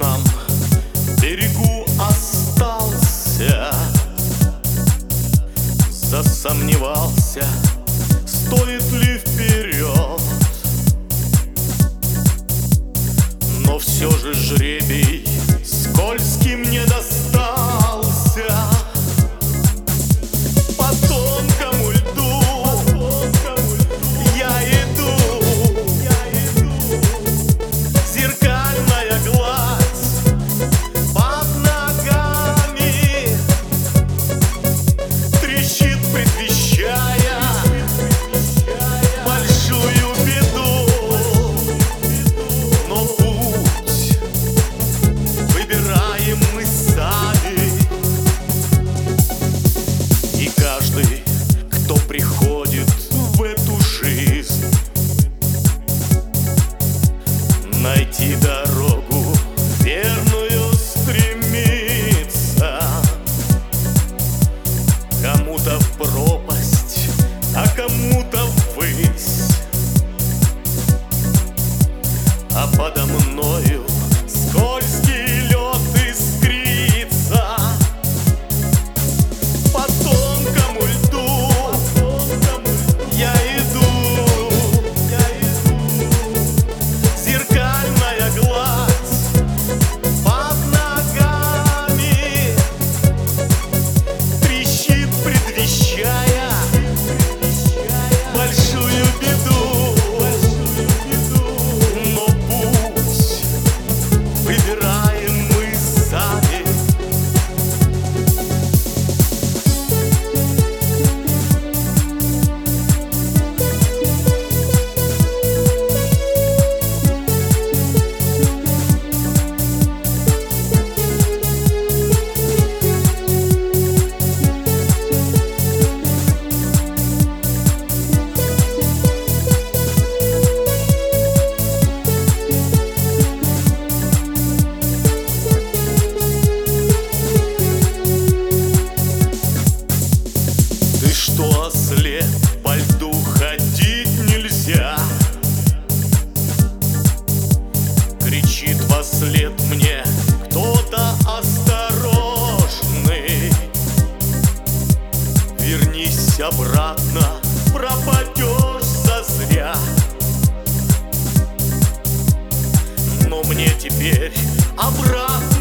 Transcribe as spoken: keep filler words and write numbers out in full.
темном берегу остался, засомневался, стоит ли вперед. Но все же жребий скользкий мне достался. По тонкому льду я иду, зеркальная гладь под ногами трещит, предвещая большую беду. Но путь выбираем мы сами, и каждый, кто приходит в эту жизнь, найти дорогу верную стремится. Кому-то в пропасть, а кому-то ввысь. А подо мною скользкий лед искрится. По тонкому льду я иду, зеркальная гладь под ногами трещит, предвещая большую беду. Но путь выбираем мы сами. Ты что, ослеп, по льду ходить нельзя? Кричит вослед мне кто-то осторожный. Вернись обратно, пропадешь зазря. Но мне теперь обратно